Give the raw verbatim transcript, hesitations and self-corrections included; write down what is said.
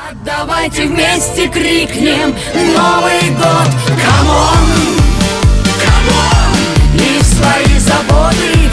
Давайте вместе крикнем Новый год, камон, камон, и свои заботы